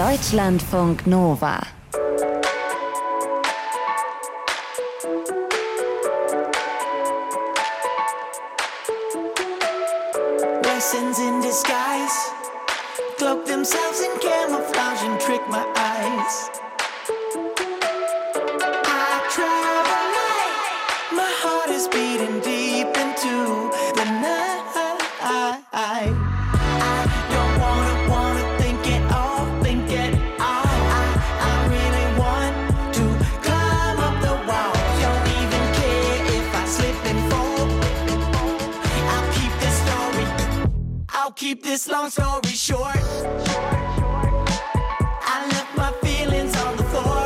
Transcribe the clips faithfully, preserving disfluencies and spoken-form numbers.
Deutschlandfunk Nova. Blessings in disguise, cloak themselves in camouflage and trick my eyes. I travel light, my heart is beating deep into the night. I don't wanna, wanna think it all, think it all. I, I really want to climb up the wall. Don't even care if I slip and fall. I'll keep this story, I'll keep this long story short. I left my feelings on the floor.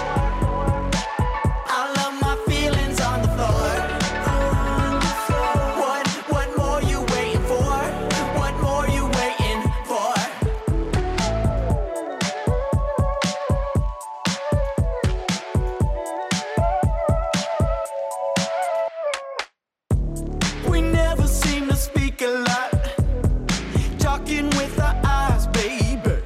I love my feelings on the floor. What, what more you waiting for? What more you waiting for? We never seem to speak a lot, talking with our eyes, baby.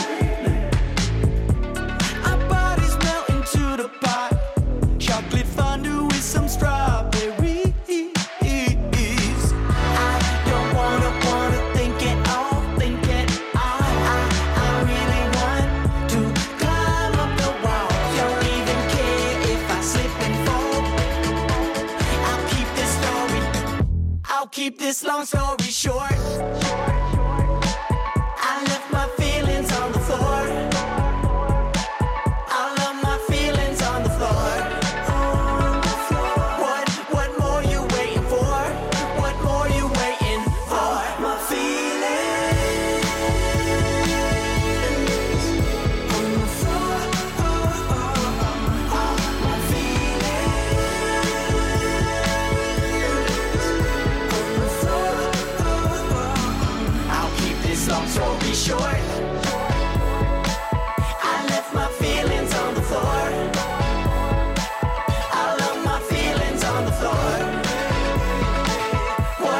Our bodies melt into the pot, chocolate fondue with some strawberries. I don't wanna, wanna think it all, think it all. I, I really want to climb up the wall. Don't even care if I slip and fall. I'll keep this story, I'll keep this long story short.